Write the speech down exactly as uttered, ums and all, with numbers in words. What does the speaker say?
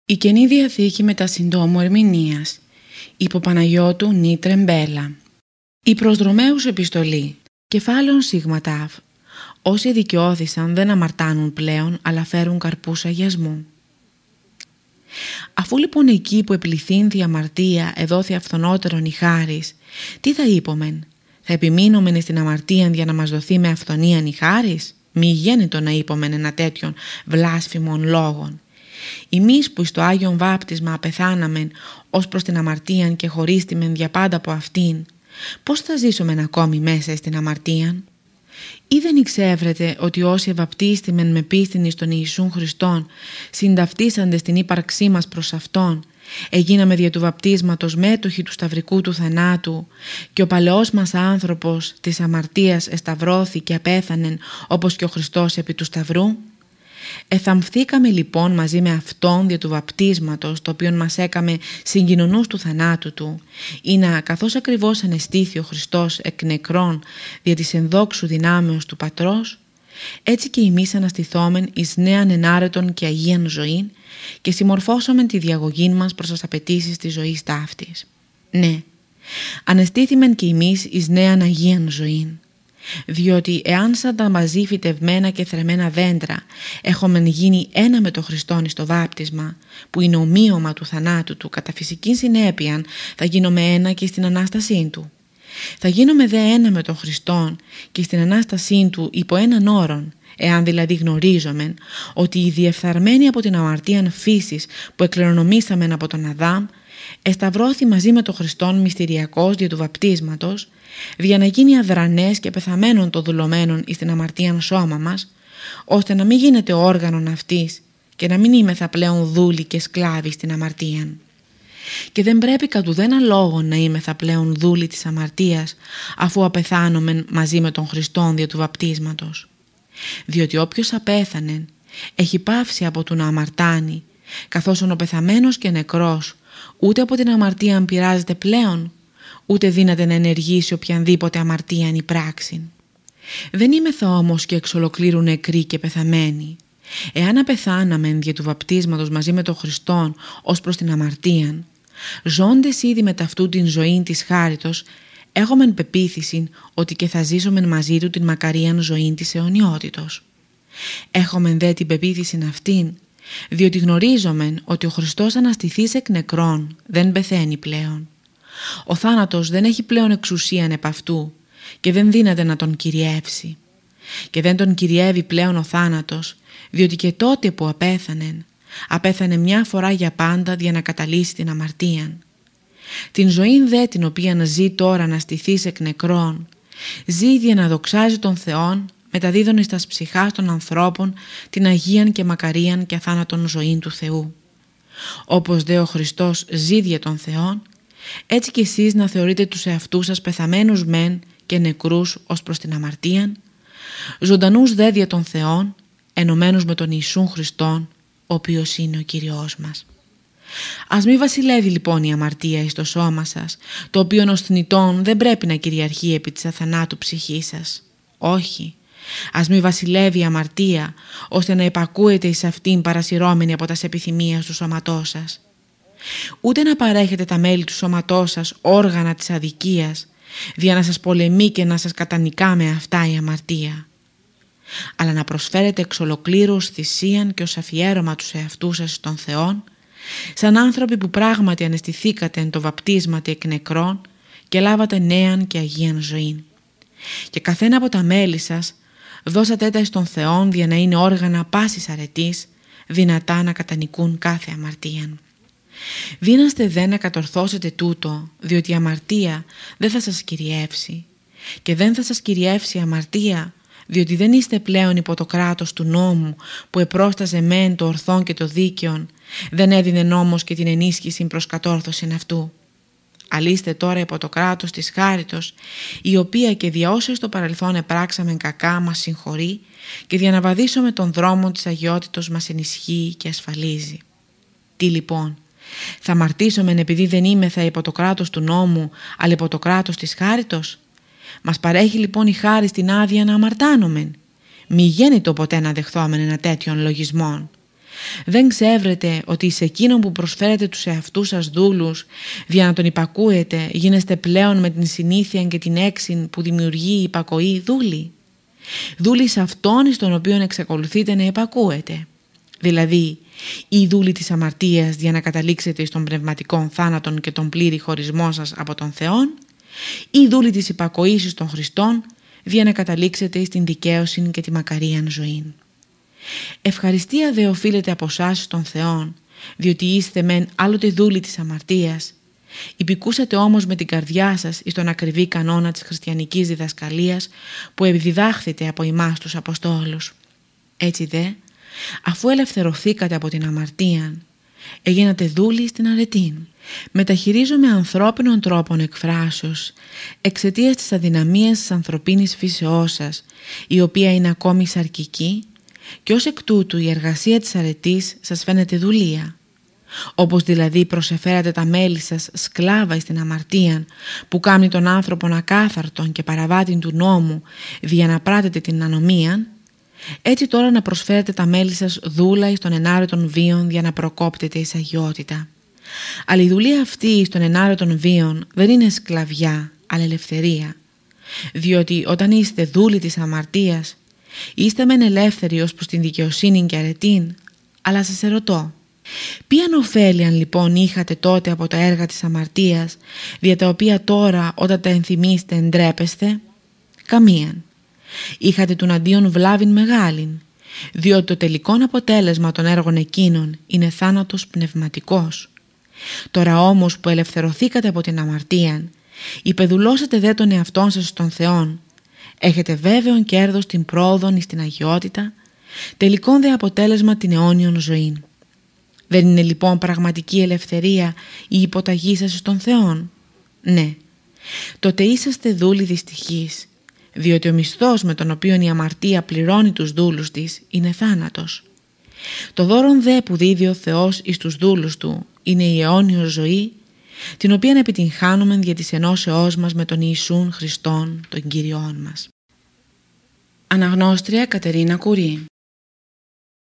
Η Καινή Διαθήκη μετά συντόμου ερμηνείας. Υπό Παναγιώτου Νίτρε Μπέλα. Η προς Ρωμαίους επιστολή. Κεφάλαιον σίγμα τάφ. Όσοι δικαιώθησαν δεν αμαρτάνουν πλέον, αλλά φέρουν καρπούς αγιασμού. Αφού λοιπόν εκεί που επληθύνθη η αμαρτία εδόθη αυθονότερον η χάρις, τι θα είπομεν? Θα επιμείνομεν στην αμαρτίαν για να μας δοθεί με αυθονίαν η χάρις? Μη γέννητο να είπομεν ένα τέτοιον βλάσφημον λόγον. Εμείς που στο Άγιον Βάπτισμα απεθάναμεν ως προς την αμαρτίαν και χωρίστημεν δια πάντα από αυτήν, πώς θα ζήσομεν ακόμη μέσα στην αμαρτίαν? Ή δεν εξεύρετε ότι όσοι ευαπτίστημεν με πίστην εις τον Ιησούν Χριστόν συνταυτίσαντε στην ύπαρξή μας προς Αυτόν, εγίναμε δια του βαπτίσματος μέτοχοι του σταυρικού του θανάτου και ο παλαιός μας άνθρωπος της αμαρτίας εσταυρώθη και απέθανεν όπως και ο Χριστός επί του σταυρού? Εθαμφθήκαμε λοιπόν μαζί με Αυτόν δια του βαπτίσματος, το οποίο μας έκαμε συγκοινωνούς του θανάτου Του, ή να καθώς ακριβώς ανεστήθη ο Χριστός εκ νεκρών δια της ενδόξου δυνάμεως του Πατρός, έτσι και εμείς αναστηθόμεν εις νέαν ενάρετον και αγίαν ζωήν και συμμορφώσομεν τη διαγωγή μας προς τις απαιτήσεις της ζωής ταύτης. Ναι, ανεστήθημεν και εμείς εις νέαν αγίαν ζωήν. Διότι εάν σαν τα μαζί φυτευμένα και θρεμμένα δέντρα έχομεν γίνει ένα με το Χριστόν εις το βάπτισμα, που είναι ομοίωμα του θανάτου Του, κατά φυσική συνέπεια θα γίνομαι ένα και στην Ανάστασή Του. Θα γίνομαι δε ένα με τον Χριστόν και στην Ανάστασή Του υπό έναν όρον, εάν δηλαδή γνωρίζομεν ότι οι διεφθαρμένοι από την αμαρτίαν φύσης που εκληρονομήσαμεν από τον Αδάμ, εσταυρώθη μαζί με τον Χριστόν μυστηριακός δια του βαπτίσματος, δια να γίνει αδρανές και πεθαμένων των δουλωμένων εις την αμαρτίαν σώμα μας, ώστε να μην γίνεται όργανον αυτής και να μην είμεθα πλέον δούλοι και σκλάβοι στην αμαρτίαν. Και δεν πρέπει κατ' ουδένα λόγο να είμεθα πλέον δούλοι της αμαρτίας, αφού απεθάνομεν μαζί με τον Χριστόν δια του βαπτίσματος. Διότι όποιος απέθανεν έχει πάυσει από του να αμαρτάνει, καθώς ο πεθαμένος και νεκρός ούτε από την αμαρτία πειράζεται πλέον, ούτε δύναται να ενεργήσει οποιανδήποτε αμαρτίαν ή πράξη. Δεν είμεθα όμως και εξ ολοκλήρου νεκροί και πεθαμένοι. Εάν απεθάναμεν δια του βαπτίσματος μαζί με τον Χριστόν ως προς την αμαρτίαν, ζώντες ήδη με ταυτού την ζωή της χάριτος, έχομεν πεποίθηση ότι και θα ζήσομεν μαζί Του την μακαρίαν ζωή της αιωνιότητος. Έχομεν δε την πεποίθηση αυτήν, διότι γνωρίζομεν ότι ο Χριστός αναστηθείς εκ νεκρών δεν πεθαίνει πλέον. Ο θάνατος δεν έχει πλέον εξουσίαν επ' αυτού και δεν δύναται να τον κυριεύσει. Και δεν τον κυριεύει πλέον ο θάνατος, διότι και τότε που απέθανεν, απέθανε μια φορά για πάντα για να καταλύσει την αμαρτίαν. Την ζωή δε την οποία ζει τώρα αναστηθείς εκ νεκρών, ζει για να δοξάζει τον Θεόν, μεταδίδων εις τας ψυχάς των ανθρώπων την αγίαν και μακαρίαν και αθάνατον ζωήν του Θεού. Όπως δε ο Χριστός ζει δια των Θεών, έτσι κι εσείς να θεωρείτε τους εαυτούς σας πεθαμένους μεν και νεκρούς ως προς την αμαρτίαν, ζωντανούς δε δια των Θεών, ενωμένους με τον Ιησούν Χριστόν, ο οποίος είναι ο Κύριος μας. Ας μη βασιλεύει λοιπόν η αμαρτία εις το σώμα σας, το οποίο ως θνητόν δεν πρέπει να κυριαρχεί επί της αθανάτου ψυχής σας. Όχι. Ας μη βασιλεύει η αμαρτία, ώστε να υπακούετε εις αυτήν παρασυρώμενη από τας επιθυμίας του σώματός σας. Ούτε να παρέχετε τα μέλη του σώματός σας όργανα της αδικίας, δια να σας πολεμεί και να σας κατανικά με αυτά η αμαρτία. Αλλά να προσφέρετε εξ ολοκλήρου ως θυσίαν και ως αφιέρωμα τους εαυτούς σας στον Θεόν, σαν άνθρωποι που πράγματι αναισθηθήκατε εν το βαπτίσματι εκ νεκρών και λάβατε νέαν και αγίαν ζωήν. Και καθένα από τα μέλη σας δώσατε τα εις τον Θεόν δια να είναι όργανα πάσης αρετής, δυνατά να κατανικούν κάθε αμαρτίαν. Δύναστε δε να κατορθώσετε τούτο, διότι η αμαρτία δεν θα σας κυριεύσει. Και δεν θα σας κυριεύσει η αμαρτία, διότι δεν είστε πλέον υπό το κράτος του νόμου που επρόσταζε μεν το ορθόν και το δίκαιον, δεν έδινε νόμος και την ενίσχυση προς κατόρθωση αυτού. Αλλά είστε τώρα υπό το κράτος της χάριτος, η οποία και δια όσες στο παρελθόν επράξαμεν κακά μας συγχωρεί και δια να βαδίσουμε τον δρόμο της αγιότητος μας ενισχύει και ασφαλίζει. Τι λοιπόν, θα αμαρτήσομεν επειδή δεν είμεθα υπό το κράτος του νόμου, αλλά υπό το κράτος της χάριτος? Μας παρέχει λοιπόν η χάρις την άδεια να αμαρτάνομεν. Μη γέννητο ποτέ να δεχθόμεν ένα τέτοιον λογισμόν. Δεν ξεύρετε ότι σε εκείνον που προσφέρετε τους εαυτούς σας δούλους, δια να τον υπακούετε, γίνεστε πλέον με την συνήθεια και την έξιν που δημιουργεί η υπακοή δούλοι. Δούλοι σε αυτόν εις τον οποίον εξακολουθείτε να υπακούετε. Δηλαδή, η δούλη της αμαρτίας για να καταλήξετε στον πνευματικό θάνατον και τον πλήρη χωρισμό σας από τον Θεόν, η δούλη της υπακοής των Χριστών για να καταλήξετε στην δικαίωση και τη μακαρίαν ζωή. Ευχαριστία δε οφείλεται από εσάς στον Θεόν, διότι είστε μεν άλλοτε δούλοι της αμαρτίας, υπηκούσατε όμως με την καρδιά σας εις τον ακριβή κανόνα της χριστιανικής διδασκαλίας που επιδιδάχθητε από εμάς τους Αποστόλους. Έτσι δε, αφού ελευθερωθήκατε από την αμαρτία, έγινατε δούλοι στην αρετήν. Μεταχειρίζομαι ανθρώπινων τρόπων εκφράσεως εξαιτίας της αδυναμίας της ανθρωπίνης φύσεώς σας, η οποία είναι ακόμη σαρκική, και ως εκ τούτου η εργασία της αρετής σας φαίνεται δουλεία. Όπως δηλαδή προσεφέρατε τα μέλη σας σκλάβα στην αμαρτία που κάνει τον άνθρωπον ακάθαρτον και παραβάτην του νόμου δια να πράτετε την ανομία, έτσι τώρα να προσφέρετε τα μέλη σας δούλα εις των ενάρετων βίων για να προκόπτετε εις αγιότητα. Αλλά η δουλεία αυτή εις των ενάρετων βίων δεν είναι σκλαβιά, αλλά ελευθερία. Διότι όταν είστε δούλοι της αμαρτίας, είστε μεν ελεύθεροι ως προς την δικαιοσύνη και αρετήν, αλλά σας ερωτώ, ποιαν ωφέλιαν λοιπόν είχατε τότε από τα έργα της αμαρτίας, δια τα οποία τώρα όταν τα ενθυμίστε εντρέπεστε? Καμίαν. Είχατε τον αντίον βλάβην μεγάλην, διότι το τελικό αποτέλεσμα των έργων εκείνων είναι θάνατος πνευματικός. Τώρα όμως που ελευθερωθήκατε από την αμαρτία, υπεδουλώσατε δε τον εαυτόν σας στον Θεόν, έχετε βέβαιον κέρδος την πρόοδον εις την αγιότητα, τελικόν δε αποτέλεσμα την αιώνιον ζωή. Δεν είναι λοιπόν πραγματική ελευθερία η υποταγή σας στον Θεόν? Ναι, τότε είσαστε δούλοι δυστυχείς, διότι ο μισθός με τον οποίο η αμαρτία πληρώνει τους δούλους της είναι θάνατος. Το δώρον δε που δίδει ο Θεός εις τους δούλους του είναι η αιώνιος ζωή, την οποία επιτυγχάνουμε δια της ενώσεώς μας με τον Ιησούν Χριστόν, τον Κύριόν μας. Αναγνώστρια Κατερίνα Κουρί.